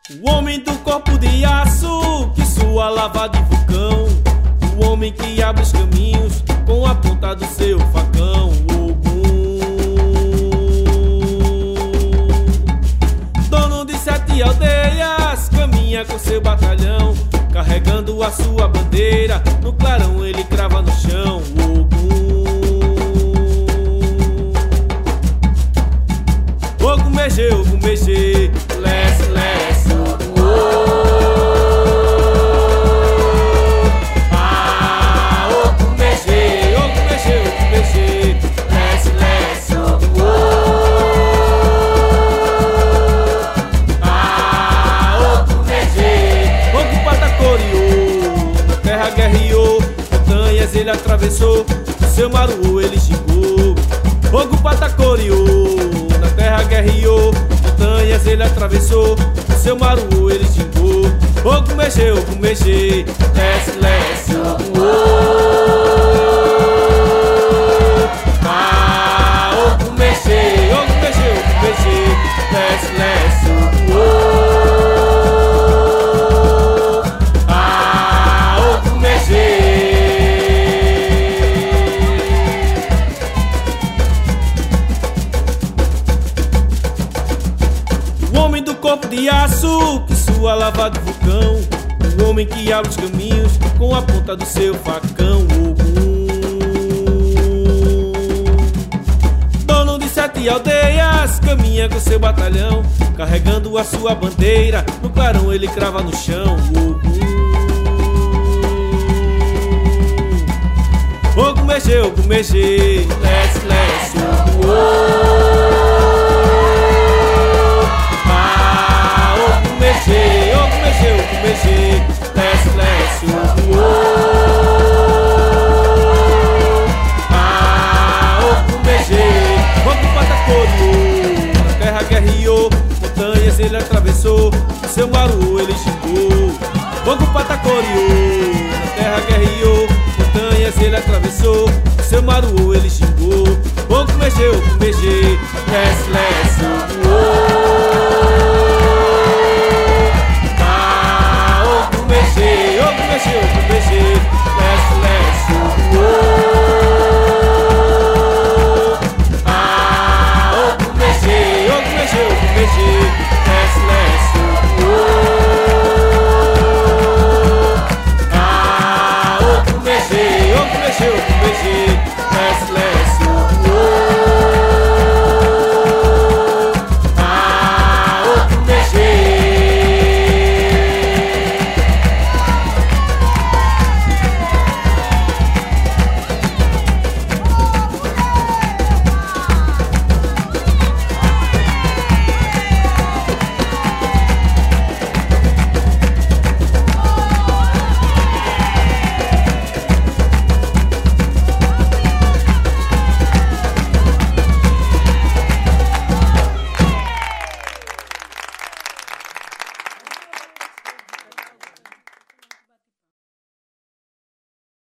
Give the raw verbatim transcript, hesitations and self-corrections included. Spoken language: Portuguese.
O homem do corpo de aço, que sua lava de vulcão. O homem que abre os caminhos com a ponta do seu facão. Ogum, dono de sete aldeias, caminha com seu batalhão, carregando a sua bandeira. No clarão ele crava no chão. Ogum, Ogum mexê, Ogum mexê, lesse, lesse. Ele atravessou, seu maruô ele xingou. Ogum patacoreou, na terra guerreou. Montanhas ele atravessou, seu maruô ele xingou. Ogum mexê, Ogum mexê, lesse, lesse, Ogum, ah, Ogum mexê, Ogum mexê, Ogum mexê, lesse, lesse, Ogum, ah, Ogum mexê. Corpo de aço, que sua lava de vulcão. O homem que abre os caminhos com a ponta do seu facão. Ogum, dono de sete aldeias, caminha com seu batalhão, carregando a sua bandeira. No clarão ele crava no chão. Ogum, Ogum mexê, Ogum mexê, lesse, lesse, Ogum, Ogum mexê, Ogum mexê, Ogum mexê, lesse, lesse, Ogum, ah, Ogum mexê. Ogum patacoreou, na terra guerreou. Montanhas ele atravessou, seu maruô ele xingou. Ogum patacoreou, na terra guerreou. Montanhas ele atravessou, seu maruô ele xingou. Ogum mexê, Ogum mexê, lesse, lesse, Ogum.